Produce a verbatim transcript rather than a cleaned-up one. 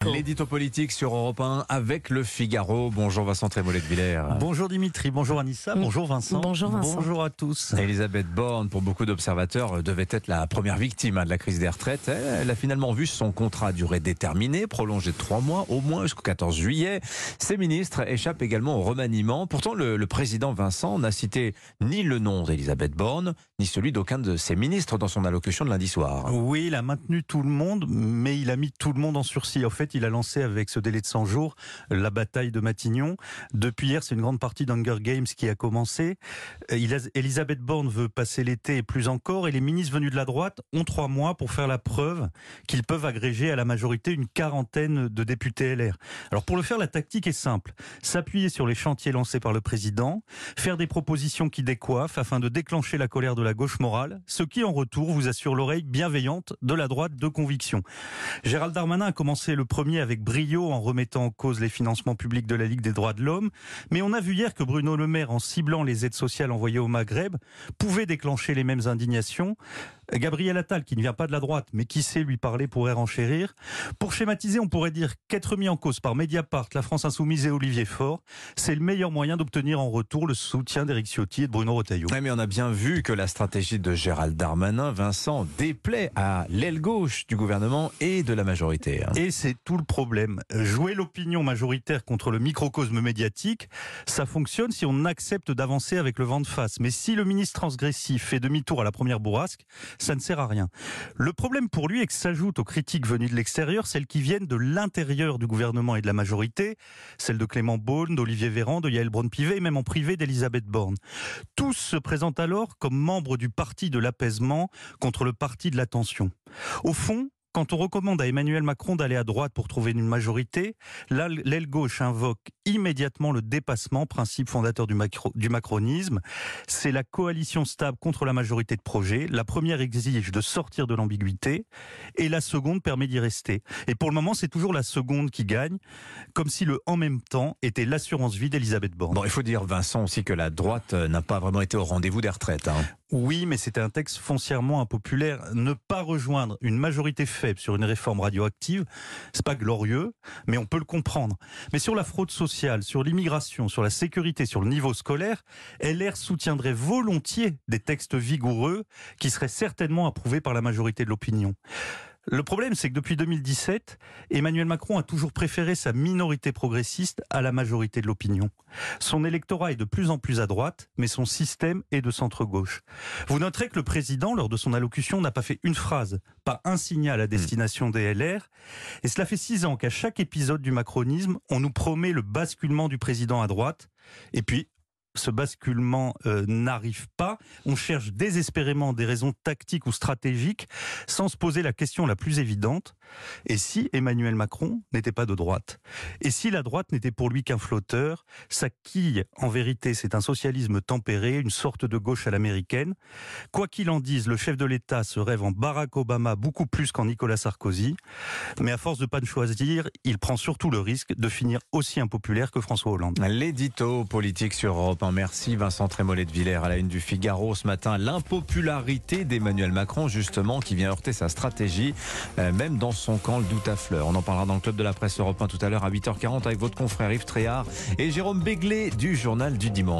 L'édito politique sur Europe un avec le Figaro. Bonjour Vincent Trémollet de Villers. Bonjour Dimitri, bonjour Anissa, bonjour Vincent. Bonjour Vincent. Bonjour à tous. Elisabeth Borne, pour beaucoup d'observateurs, devait être la première victime de la crise des retraites. Elle a finalement vu son contrat à durée déterminée, prolongé de trois mois, au moins jusqu'au quatorze juillet. Ses ministres échappent également au remaniement. Pourtant, le, le président Vincent n'a cité ni le nom d'Elisabeth Borne, ni celui d'aucun de ses ministres dans son allocution de lundi soir. Oui, il a maintenu tout le monde, mais il a mis tout le monde en sursis. En fait, il a lancé avec ce délai de cent jours la bataille de Matignon. Depuis hier, c'est une grande partie d'Hunger Games qui a commencé. Elisabeth Borne veut passer l'été et plus encore, et les ministres venus de la droite ont trois mois pour faire la preuve qu'ils peuvent agréger à la majorité une quarantaine de députés L R. Alors pour le faire, la tactique est simple. S'appuyer sur les chantiers lancés par le président, faire des propositions qui décoiffent afin de déclencher la colère de la gauche morale, ce qui en retour vous assure l'oreille bienveillante de la droite de conviction. Gérald Darmanin a commencé le premier avec brio en remettant en cause les financements publics de la Ligue des droits de l'homme, mais on a vu hier que Bruno Le Maire, en ciblant les aides sociales envoyées au Maghreb, pouvait déclencher les mêmes indignations. Gabriel Attal, qui ne vient pas de la droite, mais qui sait lui parler, pourrait renchérir. Pour schématiser, on pourrait dire qu'être mis en cause par Mediapart, la France Insoumise et Olivier Faure, c'est le meilleur moyen d'obtenir en retour le soutien d'Éric Ciotti et de Bruno Retailleau. Oui, mais on a bien vu que la stratégie de Gérald Darmanin, Vincent, déplaît à l'aile gauche du gouvernement et de la majorité. Et c'est tout le problème. Jouer l'opinion majoritaire contre le microcosme médiatique, ça fonctionne si on accepte d'avancer avec le vent de face. Mais si le ministre transgressif fait demi-tour à la première bourrasque, ça ne sert à rien. Le problème pour lui est que s'ajoute aux critiques venues de l'extérieur celles qui viennent de l'intérieur du gouvernement et de la majorité, celles de Clément Beaune, d'Olivier Véran, de Yael Braun-Pivet et même en privé d'Elisabeth Borne. Tous se présentent alors comme membres du parti de l'apaisement contre le parti de la tension. Au fond, quand on recommande à Emmanuel Macron d'aller à droite pour trouver une majorité, là, l'aile gauche invoque immédiatement le dépassement, principe fondateur du, macro, du macronisme. C'est la coalition stable contre la majorité de projets. La première exige de sortir de l'ambiguïté et la seconde permet d'y rester. Et pour le moment, c'est toujours la seconde qui gagne, comme si le « en même temps » était l'assurance vie d'Elisabeth Borne. Bon, il faut dire, Vincent, aussi que la droite n'a pas vraiment été au rendez-vous des retraites. Hein. Oui, mais c'était un texte foncièrement impopulaire. Ne pas rejoindre une majorité faible sur une réforme radioactive, c'est pas glorieux, mais on peut le comprendre. Mais sur la fraude sociale, sur l'immigration, sur la sécurité, sur le niveau scolaire, L R soutiendrait volontiers des textes vigoureux qui seraient certainement approuvés par la majorité de l'opinion. Le problème, c'est que depuis deux mille dix-sept, Emmanuel Macron a toujours préféré sa minorité progressiste à la majorité de l'opinion. Son électorat est de plus en plus à droite, mais son système est de centre-gauche. Vous noterez que le président, lors de son allocution, n'a pas fait une phrase, pas un signal à destination des L R. Et cela fait six ans qu'à chaque épisode du macronisme, on nous promet le basculement du président à droite. Et puis, ce basculement euh, n'arrive pas. On cherche désespérément des raisons tactiques ou stratégiques sans se poser la question la plus évidente. Et si Emmanuel Macron n'était pas de droite? Et si la droite n'était pour lui qu'un flotteur? Sa quille, en vérité, c'est un socialisme tempéré, une sorte de gauche à l'américaine. Quoi qu'il en dise, le chef de l'État se rêve en Barack Obama beaucoup plus qu'en Nicolas Sarkozy. Mais à force de pas ne choisir, il prend surtout le risque de finir aussi impopulaire que François Hollande. L'édito politique sur Europe. Merci Vincent Trémollet de Villers à la une du Figaro ce matin. L'impopularité d'Emmanuel Macron, justement, qui vient heurter sa stratégie, euh, même dans son camp, le doute à fleurs. On en parlera dans le club de la presse Europe un tout à l'heure à huit heures quarante avec votre confrère Yves Tréhard et Jérôme Béglé du journal du dimanche.